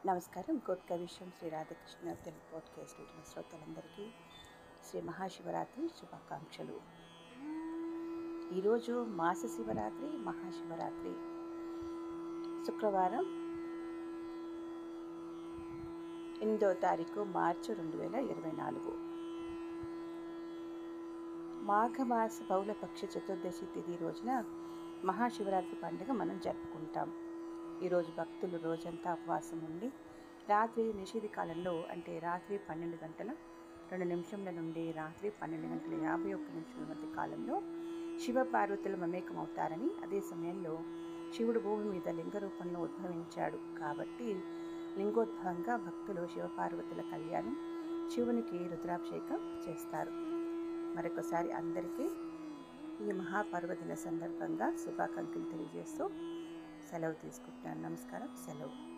నమస్కారం. కోట్క విషయం శ్రీ రాధాకృష్ణ తెలుగు పాడ్కాస్ట్ వింటున్న శ్రోతలందరికీ శ్రీ మహాశివరాత్రి శుభాకాంక్షలు. ఈరోజు మాస శివరాత్రి, మహాశివరాత్రి, శుక్రవారం 8వ తారీఖు మార్చి 2024. మాఘమాస బహుళపక్ష చతుర్దశి తిథి రోజున మహాశివరాత్రి పండుగ మనం జరుపుకుంటాం. ఈరోజు భక్తులు రోజంతా ఉపవాసం ఉండి రాత్రి నిషేధ కాలంలో, అంటే రాత్రి 12 గంటల 2 నిమిషంల నుండి రాత్రి 12 గంటల 51 నిమిషాల మధ్య కాలంలో శివ పార్వతులు మమేకమవుతారని, అదే సమయంలో శివుడు భూమి మీద లింగ రూపంలో ఉద్భవించాడు కాబట్టి లింగోద్భవంగా భక్తులు శివపార్వతుల కళ్యాణం, శివునికి రుద్రాభిషేకం చేస్తారు. మరొకసారి అందరికీ ఈ మహాపర్వదిన సందర్భంగా శుభాకాంక్షలు తెలియజేస్తూ సెలవు తీసుకుంటున్నాను. నమస్కారం. సెలవు.